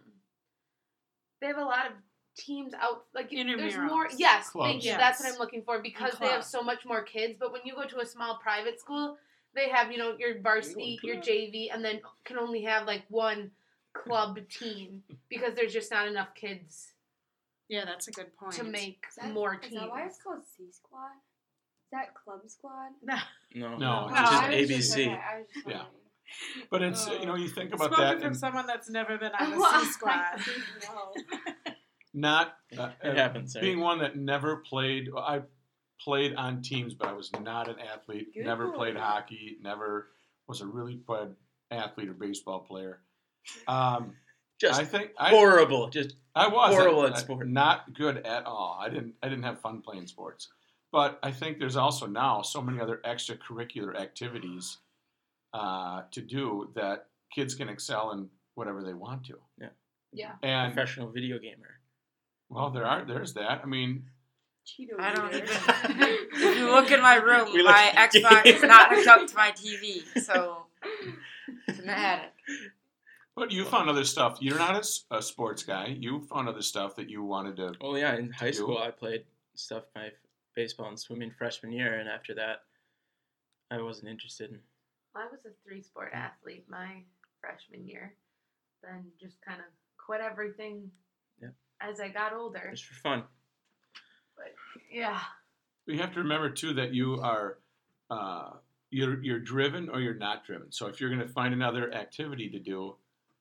they have a lot of teams out, like, there's more, Intramurals. yes, Clubs. thank you, Yes. that's what I'm looking for, because they have clubs. so much more kids, but when you go to a small private school, they have, your varsity, your JV, and then can only have, like, one club team, because there's just not enough kids Yeah, that's a good point. to make Is that- more Is teams. that why it's called C Squad? Is that Club Squad? No, No, it's it's just I was just- ABC. okay, I was just Yeah. wondering. But it's, you think about Spoken that, from and someone that's never been on Well, the C Squad. No. not It happens. Right? being one that never played. I played on teams, but I was not an athlete. Good Never boy. played hockey. Never was a really good athlete or baseball player. Just I think horrible. Just I was horrible at sport. Not good at all. I didn't have fun playing sports. But I think there's also now so many other extracurricular activities to do that kids can excel in whatever they want to. Yeah. And professional video gamer. well, there's that. I mean, Cheeto I don't eater. even. If you look in my room, We look- my Xbox is not hooked up to my TV, so it's in the attic. but you found other stuff. You're not a sports guy. You found other stuff that you wanted to. Well, yeah, in high do. school I played stuff my baseball and swimming freshman year, and after that, I wasn't interested in. I was a 3-sport athlete my freshman year, then just kind of quit everything Yep. as I got older. Just for fun. But yeah, But you have to remember too that you are you're driven or you're not driven. So if you're going to find another activity to do,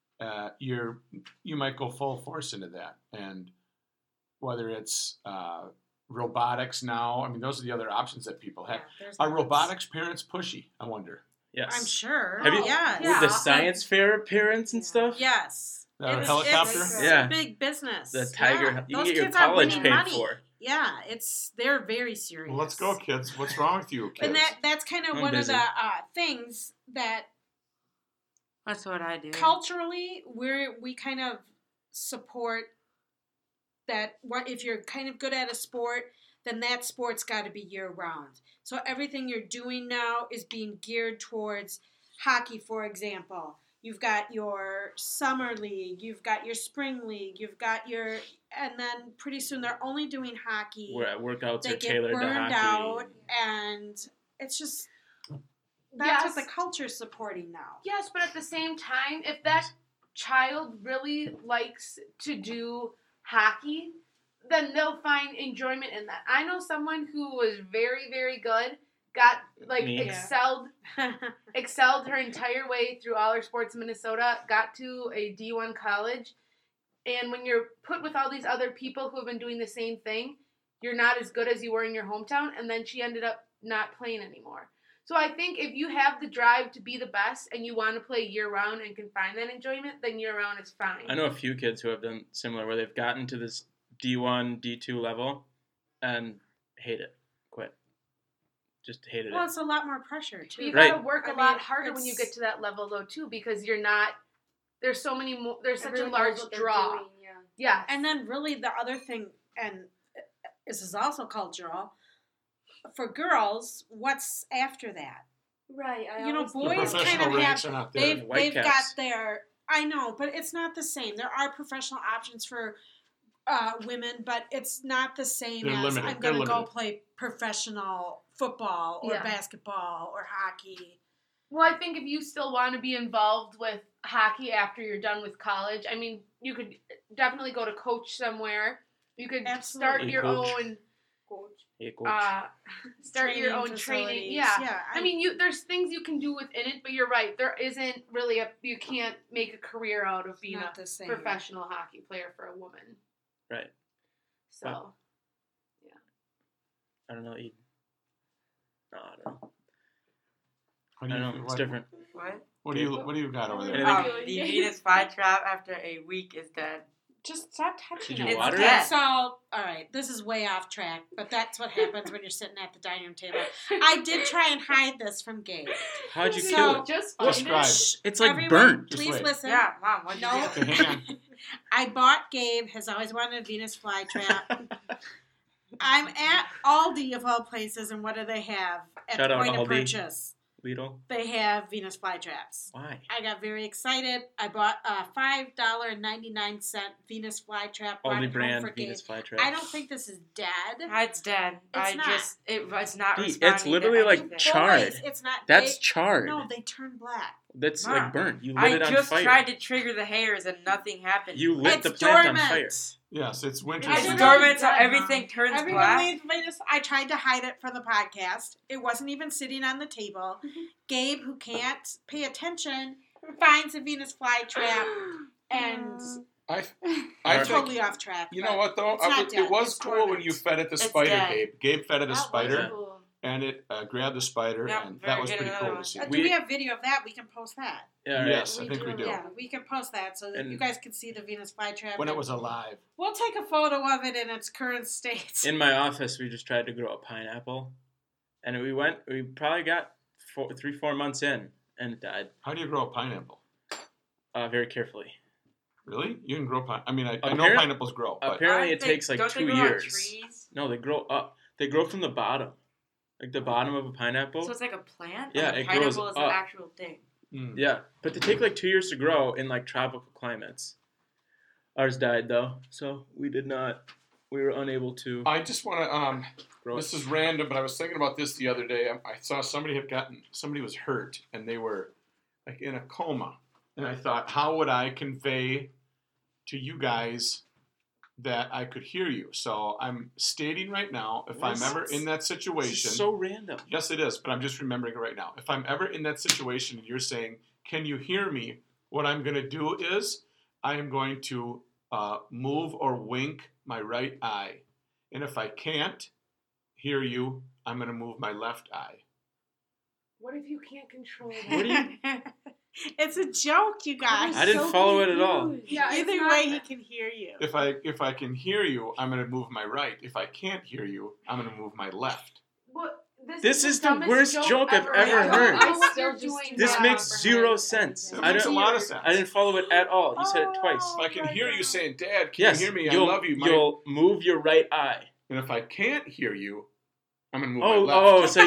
you might go full force into that. And whether it's robotics now, I mean, those are the other options that people have. Are robotics parents pushy? I wonder. Yes. I'm sure. Have you- Yes. Yeah. With the science fair appearance and stuff? Yes. A helicopter? It's Yeah. big business. The Tiger, Yeah. you Those get your kids are college winning paid money. for. Yeah, they're very serious. Well, let's go, kids. What's wrong with you, kids? And that's kind of I'm one busy. of the things that That's what I do. culturally we kind of support that. What if you're kind of good at a sport, then that sport's got to be year round. So everything you're doing now is being geared towards hockey, for example. You've got your summer league, you've got your spring league, and then pretty soon they're only doing hockey. Where workouts They are get tailored to burned hockey. out, and it's just that's Yes. what the culture's supporting now. yes, but at the same time, if that child really likes to do hockey, then they'll find enjoyment in that. I know someone who was very, very good, got Me. excelled her entire way through all her sports in Minnesota, got to a D1 college, and when you're put with all these other people who have been doing the same thing, you're not as good as you were in your hometown, and then she ended up not playing anymore. So I think if you have the drive to be the best and you want to play year-round and can find that enjoyment, then year-round is fine. I know a few kids who have done similar, where they've gotten to this D1, D2 level and hate it, quit. Just hated Well, it. it's a lot more pressure But you too. Right. gotta work a I lot mean, harder when you it's- get to that level, though, too, because you're not. There's so many more. There's such Everyone a large knows what they're draw. doing, yeah. Yeah, And then really the other thing, and this is also cultural, for girls, what's after that? Right. I You know, always The think boys professional kind of ranks have- are not there. They've got Whitecaps. their, I know, but it's not the same. There are professional options for women, but it's not the same They're as limited. I'm They're going to go limited. play professional football or Yeah. basketball or hockey. Well, I think if you still want to be involved with hockey after you're done with college, I mean, you could definitely go to coach somewhere. You could start Absolutely. your Coach. own, coach. Hey, coach. start your own facilities. training. Yeah. Yeah. I mean, there's things you can do within it, but you're right. There isn't really you can't make a career out of being not a the same. professional hockey player for a woman. Right. So, Wow. I don't know. No, I don't know. What I do you- don't know. It's what- different. What? What do you got over there? Anything? The Venus flytrap after a week is dead. Just stop touching Did it. you water It's it? dead. So, all right, this is way off track, but that's what happens when you're sitting at the dining room table. I did try and hide this from Gabe. How'd you So- kill it? Just Describe. Shh, It's like everyone, burnt. Just Please wait. listen. Yeah, Mom, what'd you No. do? Okay, hang on. I bought Gabe, has always wanted a Venus flytrap. I'm at Aldi of all places, and what do they have at Shout the out point of Aldi. purchase? Lidl. They have Venus flytraps. Why? I got very excited. I bought a $5.99 Venus flytrap. brought it Aldi home brand for Gabe. Venus flytrap. I don't think this is dead. It's dead. It's not. It's not Dee, responding. it's literally to like anything. charred. Boys, it's not. That's charred. No, they turn black. That's Mom, like burnt. You lit I it on just fire. tried to trigger the hairs and nothing happened. You lit It's the plant dormant. on fire. Yes, it's winter It's It's season. dormant, so dead, everything Mom. turns Everyone black. leaves Venus. I tried to hide it for the podcast. It wasn't even sitting on the table. Gabe, who can't pay attention, finds a Venus flytrap, and I Alright. think, totally off track. you but know what though? it's not It dead. was It's cool dormant. when you fed it the It's spider, dead. Gabe. Gabe fed it a That was spider, cool. and it grabbed the spider, Yep, and very that was good, pretty another cool one. to see. Do we have video of that? We can post that. Yeah, right. Yes, I We think we do. do. Yeah, we can post that so that And- you guys can see the Venus flytrap. When it and was alive. We'll take a photo of it in its current state. In my office, we just tried to grow a pineapple, and we probably got 3-4 months in, and it died How do you grow a pineapple? very carefully. Really? You can grow I mean, I know Apparent- pineapples grow, but Apparently, it Aren't they- takes like don't they 2 grow on years. trees? No, they grow up. They grow from the bottom, like the bottom of a pineapple. So it's like a plant? Yeah, Like a it pineapple grows is up. an actual thing. Yeah, but they take like 2 years to grow in like tropical climates. Ours died though, so we did not. We were unable to I just want to. grow This it. is random, but I was thinking about this the other day. I saw somebody was hurt, and they were like in a coma, and I thought, how would I convey to you guys that I could hear you? So I'm stating right now, if I'm ever in that This situation, is so random. yes, it is, but I'm just remembering it right now. If I'm ever in that situation and you're saying, "Can you hear me?" What I'm going to do is I am going to move or wink my right eye, and if I can't hear you, I'm going to move my left eye. What if you can't control What do that? you- It's a joke, you guys. I didn't follow it at all. Yeah, it's Either not- way, he can hear you. If I can hear you, I'm going to move my right. If I can't hear you, I'm going to move my left. What? This is the dumbest worst joke I've ever heard. I know what Still you're just doing This now. makes zero sense. It I makes a don't. lot of sense. I didn't follow it at all. You said it twice. If I can hear you saying, "Dad, can Yes, you hear me? I you'll, love you." You'll move your right eye. And if I can't hear you, I'm going to move Oh, my left. oh, so.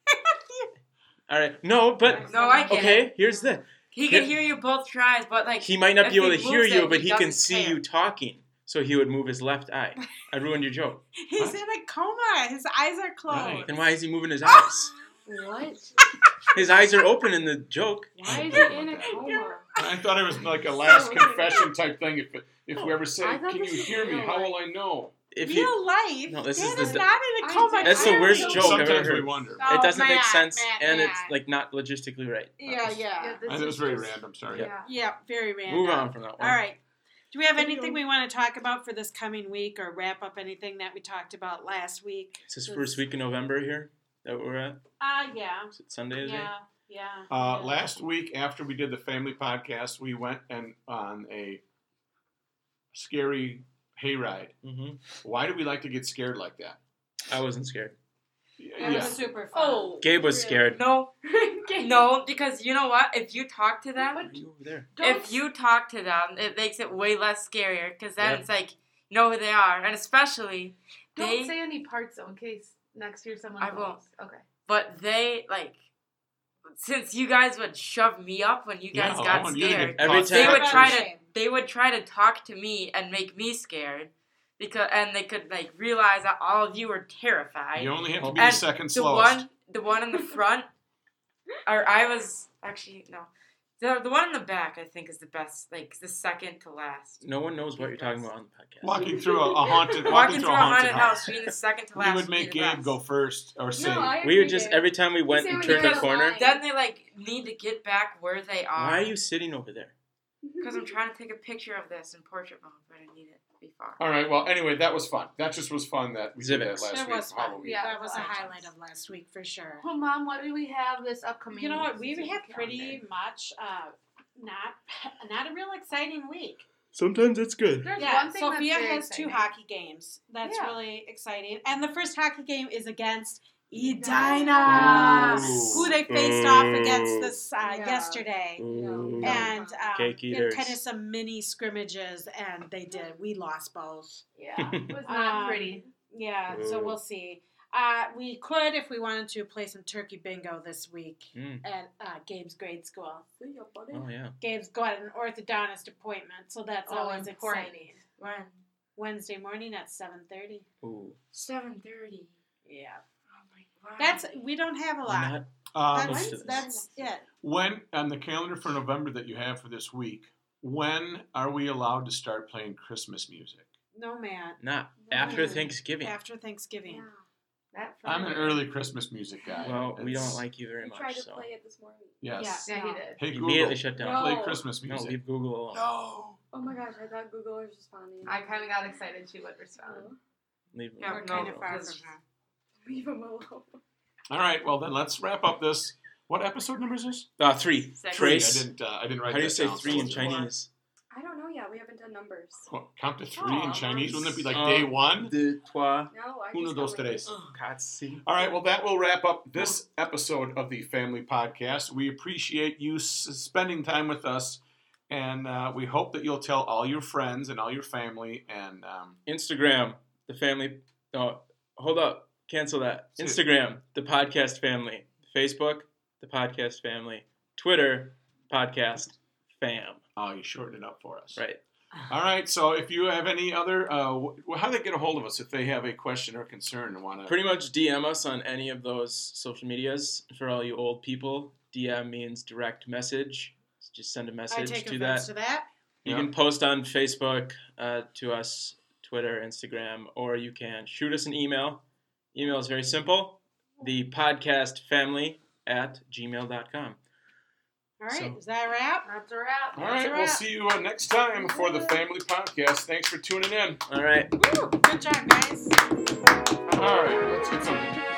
All right, no, but No, I get it. okay. Here's the. He can hear you both tries, but like He might not if be able he to hear moves you, it, but he can doesn't see care. you talking. So he would move his left eye. I ruined your joke. He's What? in a coma. His eyes are closed. Right. Then why is he moving his eyes? What? His eyes are open in the joke. Why is he in a coma? I thought it was like a last confession type thing. If we ever say, I thought "Can you this was hear me?" real How life. will I know? If you, Real life. No, this Dad is is the- not in a I coma. did- That's the worst clearly. joke I've Sometimes ever we heard. wonder. Oh, It doesn't make Matt, sense, Matt, and Matt. it's like not logistically right. Yeah. It was very random. Sorry. Yeah. Yeah, very random. Move on from that one. All right. Do we have There you anything go. we want to talk about for this coming week or wrap up anything that we talked about last week? Is this first week in November here that we're at? Yeah. Is it Sunday today? Yeah. Last week, after we did the family podcast, we went on a scary hayride. Mm-hmm. Why do we like to get scared like that? I wasn't scared. It was Yeah. super fun. Oh, Gabe was Really? scared. no, no, because you know what? If you talk to them, Why are you over there? if you talk to them, it makes it way less scarier. Because then Yep. it's like you know who they are, and especially Don't they. say any parts though, in case next year someone I goes. won't. Okay. But they like, since you guys would shove me up when you guys Yeah, I got want you to scared, get Every caught time- they scared. would try to Shame. talk to me and make me scared, and they could like realize that all of you were terrified. You only have to be And the second the slowest. the one in the front, or I was actually no, the one in the back I think is the best, like the second to last. No one knows what you're talking about on the podcast. Walking through a haunted, Walking through a haunted house, being the second to last. We would be make the Gabe best. go first or say, We would just, every time we went say and when you turned a guys corner, lie. Then they like need to get back where they are. why are you sitting over there? Because I'm trying to take a picture of this in portrait mode, but I need it to be far. all right, well, anyway, that was fun. That just was fun that we did that Zivics. last It week. was fun. Halloween. Yeah. That was a highlight of last week for sure. Well, Mom, what do we have this upcoming? You know what? We season have calendar? pretty much not a real exciting week. Sometimes it's good. There's Yeah, one thing Sophia that's very has two exciting. hockey games. That's Yeah. really exciting. And the first hockey game is against Edina, Ooh. who they faced off against this yesterday. Ooh. And Cake eaters. kind of some mini scrimmages, and they did. We lost both. Yeah, it was not Um, pretty. Yeah, so we'll see. We could, if we wanted to, play some turkey bingo this week at Gabe's grade school. See ya, buddy. Oh, yeah. Gabe's got an orthodontist appointment, so that's always important. exciting. When? Wednesday morning at 7:30. Ooh. 7:30. Yeah. Oh my God. We don't have a Why lot. not? That's it. When on the calendar for November that you have for this week, when are we allowed to start playing Christmas music? No, man. Not after Thanksgiving. After Thanksgiving. Yeah. That I'm an early Christmas music guy. Well, we It's- don't like you very We much, tried to so. play it this morning. Yes. Yeah, No. he did. Hey You Google, immediately shut down. play No. Christmas No, music. leave Google alone. No. Oh my gosh, I thought Google was responding. I kind of got excited she would respond. Leave Yeah, We're Google kind no, of far because- from her. Leave him alone. All right. Well, then let's wrap up this. What episode number is this? 3. Second. Trace. I didn't write How do you that say down, 3 so in it's- Chinese? I don't know yet. We haven't done numbers. Count to 3 in Aw, Chinese. Wouldn't it be like nice. day 1? 2, 3, No, I Uno, just dos, don't like tres. it. 4. All right, well, that will wrap up this episode of the Family Podcast. We appreciate you spending time with us, and we hope that you'll tell all your friends and all your family. And Instagram, the family. Oh, hold up. Cancel that. Say it. Instagram, the podcast family. Facebook, the podcast family. Twitter, podcast fam. oh, you shortened it up for us. Right. All right, so if you have any other, how do they get a hold of us if they have a question or concern and want to? Pretty much DM us on any of those social medias. For all you old people, DM means direct message. Just send a I message take to offense that. to that. You Yeah. can post on Facebook to us, Twitter, Instagram, or you can shoot us an email. Email is very simple. thepodcastfamily@gmail.com. All right, So- is that a wrap? That's a wrap. All right, That's a we'll wrap. see you next time for the Family Podcast. Thanks for tuning in. All right. Woo, good job, guys. All right, let's get something.